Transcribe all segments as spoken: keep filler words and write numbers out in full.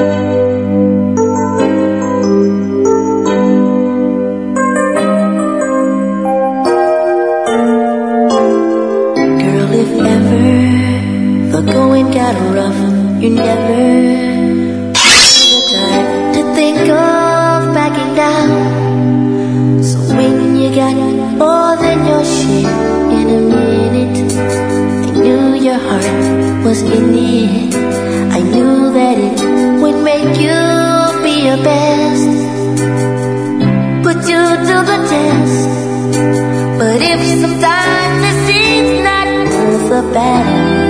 You never the time to think of backing down. So when you got more than your share in a minute, I knew your heart was in it. I knew that it would make you be your best, put you to the test. But if sometimes it seems not worth the battle,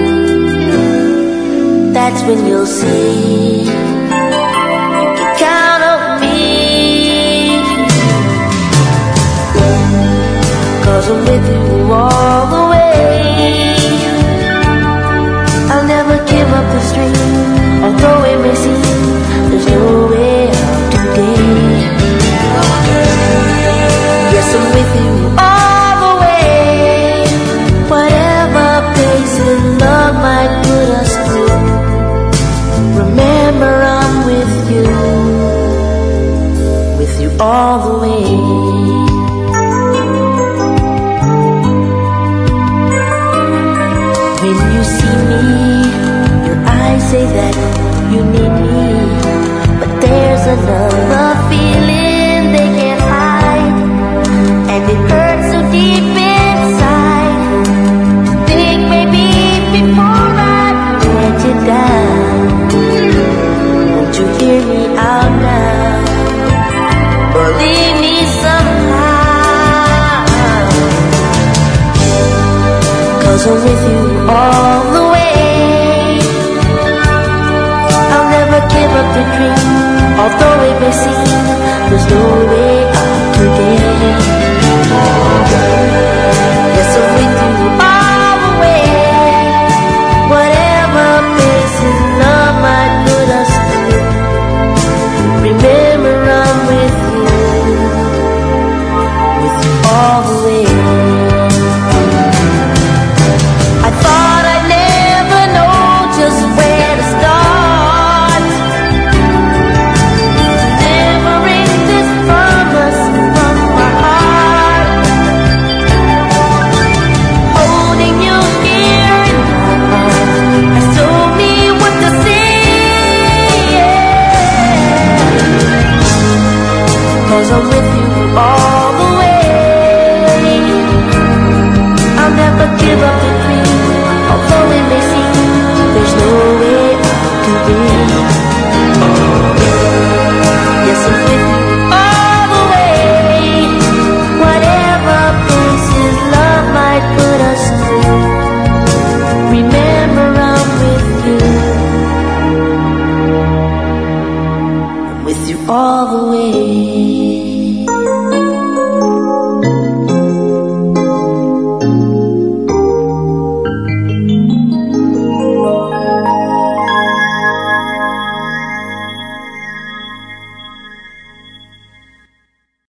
that's when you'll see you can count on me. 'Cause I'm with you all the way. I'll never give up this dream, although it may seem there's no way out today. Yes, I'm with you all the way. Whatever pace in love might put us through, remember I'm with you, with you all the way. When you see me, your eyes say that you need me, but there's another feeling they can't hide, and it hurts so deep inside. Think maybe before I let you down, you hear me out now, believe me somehow. 'Cause I'm with you all the way. I'll never give up the dream, although it may seem there's no way out today. Yes, I'm with you all the way. Whatever places love might put us through, remember I'm with you, with you all the way. I thought I'd never know just where to start, delivering this promise from my heart, holding you here in my arms has told me what to say. Yeah. 'Cause I'm with you all the way. I'll never give up the dream, although it may seem there's no way out today. Yes, I'm with you all the way. Whatever places love might put us through, remember I'm with you, I'm with you all the way.